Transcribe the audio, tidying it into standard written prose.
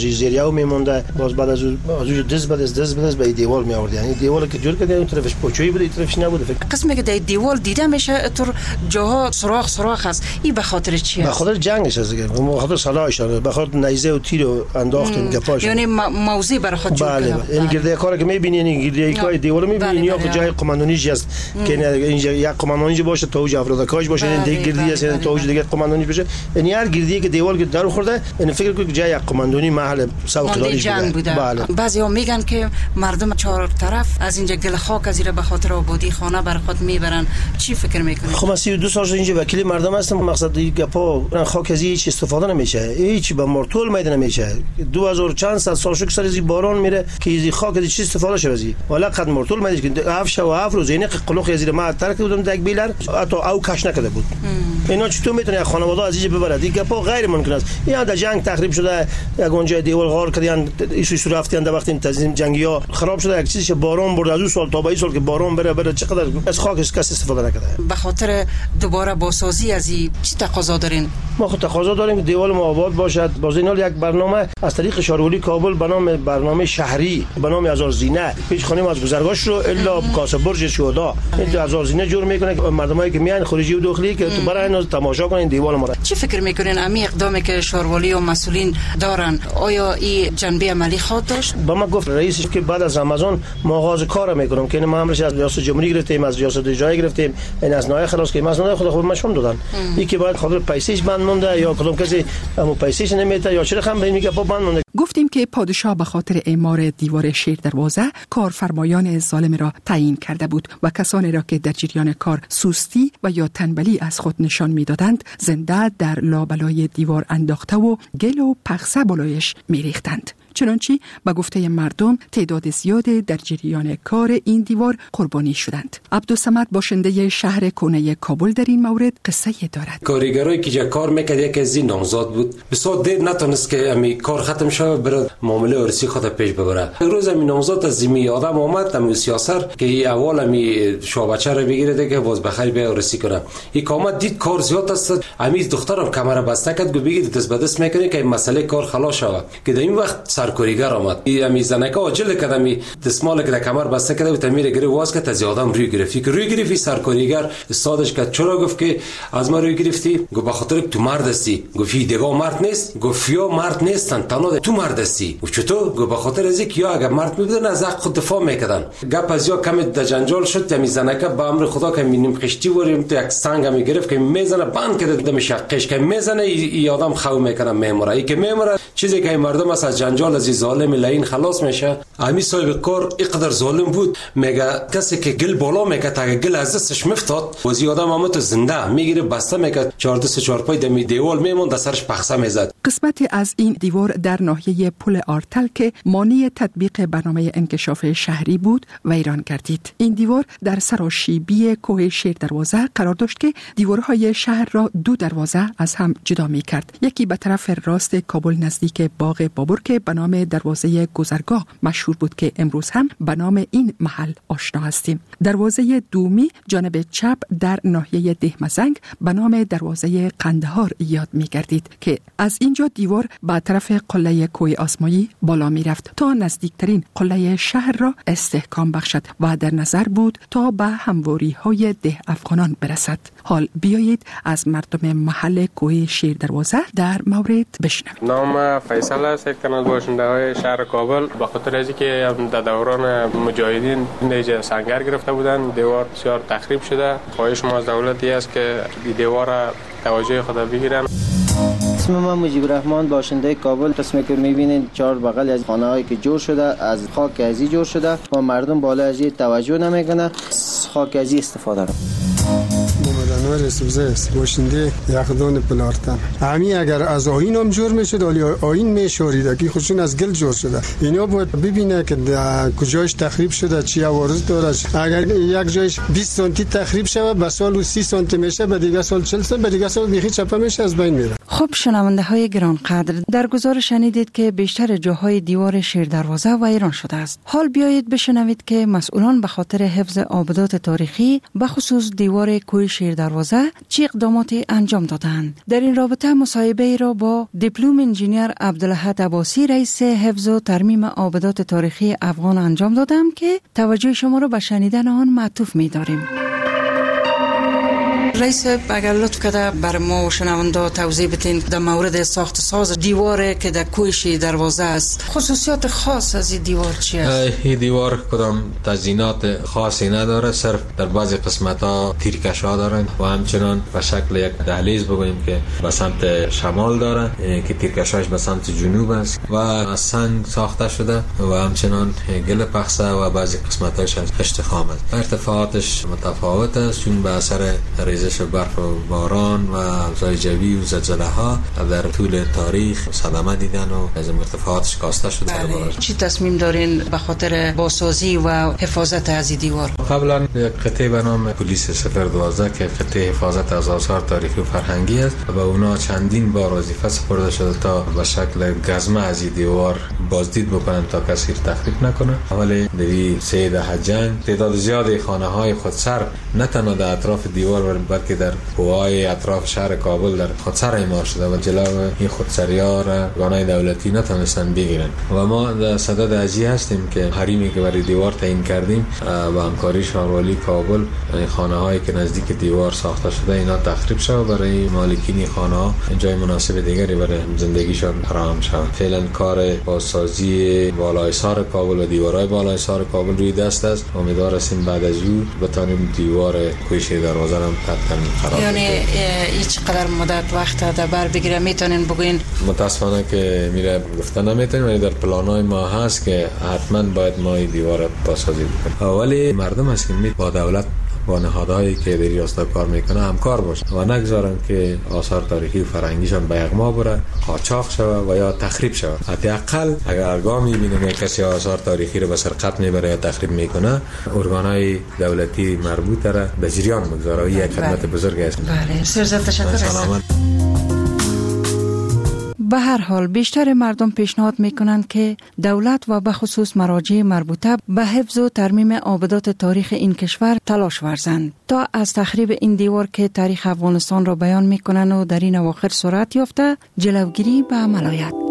زیریو میمونده، باز بعد از اون دست به دیوار می آورد. یعنی دیواری که جور کرده اون طرفش پوچویی بود، این طرفش نبود. قسمی که در دیوار دیده میشه طور جاها سوراخ هست. این به خاطر چیه؟ به خاطر جنگش است دیگه. به خاطر سلاحش، به خاطر نیزه و تیر و انداختن گپاش. یعنی موضوع برای خود جور کرده. بله. این گرده کاری که می‌بینی، این گرده کاری دیوار می‌بینی یا جای قماندانیش است که اینجا یک قماندانی باشه، توج افرادکاش باشه، این دیگه گردی است، توج دیگه قماندانی باشه. یعنی هر گردی که دیوار که در خورده، این فکر کنید جای یک قماندانی محل سوقداریش بوده. بله. بعضیا میگن که مردم چهار طرف از اینجا گل خاک از ایره به خاطر آبادی خانه بر خود میبرن. چی فکر میکنید؟ خب من 32 سال اینجا وکیل مردم هستم. مقصد گپا خاک از هیچ استفاده نمیشه، هیچ به مرتول میده نمیشه. 2000 چند سال شو سر از باران میره که از خاک از چی استفاده شه ازی. والا قد مرتول میده که 7 شب و 7 روز اینه قلوخ از ما ترک بودم دک بیلر حتی او کاش نکرده بود. اینا چطور میتونه خانواده از اینجا ببره؟ دیگه گپا غیر ممکن است. یا در جنگ تخریب شده، یک اونجا دیوار غار کردن، ایشو رفتن در وقتی تنظیم جنگیا خراب شده، یک چیزی باران برد از اون سال تا به این سال که باران بره چقدر از خاک کس استفاده نکرده. به خاطر دوباره بازسازی از این چی تقاضا دارین؟ ما خود تقاضا داریم که دیوار ما آباد باشد. باز اینال یک برنامه از طریق شهروالی کابل به نام برنامه شهری به نام هزار زینه پیش خانم از گذرگاهش رو الا کاسه برج شهدا این هزار زینه جور میکنه که مردمایی که میان خارجی و داخلی که تو برای اینا تماشا کنن دیوار ما را. چی فکر میکنین امی اقدامی که شهروالی و مسئولین دارن آیا این جنبه عملی خواهد داشت؟ با ما گفت رئیسش که بعد از رمضان ما آغاز کار میکنم که ما امرش از ریاست جمهوری گرفتیم، از ریاست جای گرفتیم، این از نای خلاص که مثلا خود مشون دادن. یکی باید خاطر پیسش بند مونده یا کدوم کسی اما پیسش نمیده یا چرا خم میگه پا بند مونده. گفتیم که پادشاه به خاطر اعمار دیوار شیر دروازه کارفرمایان ظالم را تعیین کرده بود و کسانی را که در جریان کار سستی و یا تنبلی از خود نشان میدادند زنده در لابلای دیوار انداخته و گل و پخسه بالایش میریختند. چنانچه به گفته مردم تعداد زیاد در جریان کار این دیوار قربانی شدند. عبدالصمد باشنده شهر کهنه کابل در این مورد قصه دارد. کارگرایی که کار میکرد یکی از این نامزاد بود، بسیار دیر نتونست که امی کار ختم شود بره معامله ارثی خود پیش ببره. روز امی نامزاد از زمین آدم اومد امی سیاسر که اول امی شوبچه رو بگیره دیگه باز بخیر به ارثی کنه. یک اومد دید کار زیاد است، امی دخترم کمر بسته کرد، گفت بگید دست به دست میکنه که مسئله کار خلاص شود. که در این وقت سرکارگر آمد. این زنکه عاجل کردم دستمال که در کمر بسته کرده و تمیر گره واس که از آدم روی گرفتی که روی گرفتی. سرکارگر استادش که چرا؟ گفت که از ما روی گرفتی. گفت به خاطر تو مرد هستی. گفت دیگه مرد نیست. گفت یا مرد نیستن تنها تو مرد هستی. و چطور؟ گفت به خاطر از اینکه یا اگر مرد میبودن از حق خود دفاع میکردن. گپ از یا کم در جنجال شد. می زنکه به امر خدا که مینیم خشتی وریم تو یک سنگ می گرفت که میزنه بند کرده دم شقش که میزنه ای آدم خو میکنه میموره. ای که میموره چیزی که مردم از جنجال از ظالم لعین خلاص میشه. امی صاحب کار اینقدر ظالم بود، میگه کسی که گل بالا میکرد تا گل از دستش میفتاد و زی آدم هم تو زنده میگیره بسته میکرد 4 پای دمی دیوار میموند سرش پخسه میزد. قسمت از این دیوار در ناحیه پل آرتل که مانع تطبیق برنامه انکشاف شهری بود ویران گردید. این دیوار در سراشیبی کوه شیر دروازه قرار داشت که دیوارهای شهر را 2 دروازه از هم جدا میکرد. یکی به طرف راست کابل نزدیک باغ بابور که به نام دروازه گذرگاه مشهور بود که امروز هم به نام این محل آشنا هستیم. دروازه دومی جانب چپ در ناحیه دهمزنگ به نام دروازه قندهار یاد می‌گردید که از اینجا دیوار به طرف قله کوه آسمایی بالا می‌رفت تا نزدیکترین قله شهر را استحکام بخشد و در نظر بود تا به همواری‌های ده افغانان برسد. حال بیایید از مردم محل کوه شیر دروازه در مورد بشنویم. نام فیصل است، یک تن از باشنده‌های شهر کابل. به خاطر از اینکه در دوران مجاهدین اینجا سنگر گرفته بودن، دیوار بسیار تخریب شده. خواهش ما از دولتی است که این دیوار را توجه خود بگیرن. اسم من مجیب الرحمن باشنده کابل. قسمی که می‌بینید 4 بغل از خانه‌هایی که جور شده از خاک ازی جور شده و مردم بالا از توجه نمیکنه، خاک ازی استفاده را. محمد رسوزه است، باشنده یخدان پلارتن. همین اگر از آیین هم جور میشد ولی آیین میشوریده که خودشون از گل جور شده. اینا باید ببینه که کجاش تخریب شده، چی عوارض داره. اگر یک جایش 20 سانتی تخریب شود به سال 30 سانتی میشه، به دیگه سال 40 سانتی، به دیگه سال بیخی چپه میشه، از بین میره. خب شنونده های گرانقدر، در گزارش شنیدید که بیشتر جاهای دیوار شیر دروازه ویران شده است. حال بیایید بشنوید که مسئولان به خاطر حفظ آبادات تاریخی به خصوص دیوار کوه شیر دروازه چه اقداماتی انجام دادند. در این رابطه مصاحبه را با دیپلم انجینیر عبدالاحد عباسی رئیس حفظ و ترمیم آبادات تاریخی افغان انجام دادم که توجه شما را به شنیدن آن معطوف می‌داریم. رئیس، اگر لطف کرده بر ما و شنونده توضیح بدین در مورد ساخت ساز دیوار که در کوه شیر دروازه است، خصوصیات خاص از این دیوار چی است؟ این دیوار کدام تزیینات خاصی نداره، صرف در بعضی قسمت‌ها تیرکش‌ها دارن و همچنان به شکل یک دهلیز بگوییم که به سمت شمال داره که تیرکش‌هاش به سمت جنوب است و از سنگ ساخته شده و همچنان گل پخسه و بعضی قسمت‌هاش از خشت خام است. ارتفاعاتش متفاوت است چون به اثر ریزش برف و باران و ابزار جوی و زلزله ها در طول تاریخ صدمه دیدن و از ارتفاعاتش کاسته شده. چی تصمیم دارین به خاطر بازسازی و حفاظت از این دیوار؟ قبلا یک قطعه به نام پلیس 012 که قطعه حفاظت از آثار تاریخی و فرهنگی است و به اونا چندین بار وظیفه سپرده شده تا به شکل گزمه از این دیوار بازدید بکنن تا کسی تخریب نکنه. ولی در 3 دهه جنگ تعداد زیادی خانه‌های خودسر نه تنها در اطراف دیوار بلکه در کوههای اطراف شهر کابل در خودسر اعمار شده و جلو این خودسری‌ها را ارگان‌های دولتی نتونستن بگیرن و ما در صدد ازی هستیم که حریمی که برای دیوار تعیین کردیم با همکاری شهروالی کابل خانه‌هایی که نزدیک دیوار ساخته شده اینا تخریب شود برای مالکین خانه‌ها جای مناسب دیگری برای زندگیشان فراهم شود. فعلا کار بازسازی بالای سار کابل و دیوارهای بالای سار کابل روی دست است. امیدوار هستیم بعد از او بتونیم دیوار کوه شیر دروازه را یعنی هیچ قدر مدت وقت در بر بگیره میتونین بگوین؟ متاسفانه که میره گفتن نمیتونیم ولی در پلان‌های ما هست که حتما باید ما این دیوار بازسازی بکنیم. ولی مردم هست که با دولت با نهادهایی که در راستا کار میکنه همکار باشه و نگذارن که آثار تاریخی و فرهنگیشان به اغما بره، قاچاق شود و یا تخریب شود. حداقل اگر ارگاه میبینه کسی آثار تاریخی رو به سرقت میبره یا تخریب میکنه، ارگانهای دولتی مربوط را به جریان بگذاره. این یک خدمت بزرگ است. بله، سرزد تشکر. به هر حال بیشتر مردم پیشنهاد میکنند که دولت و به خصوص مراجع مربوطه به حفظ و ترمیم آبادات تاریخ این کشور تلاش ورزند تا از تخریب این دیوار که تاریخ افغانستان را بیان میکنند و در این اواخر صورت یافته جلوگیری به عمل آید.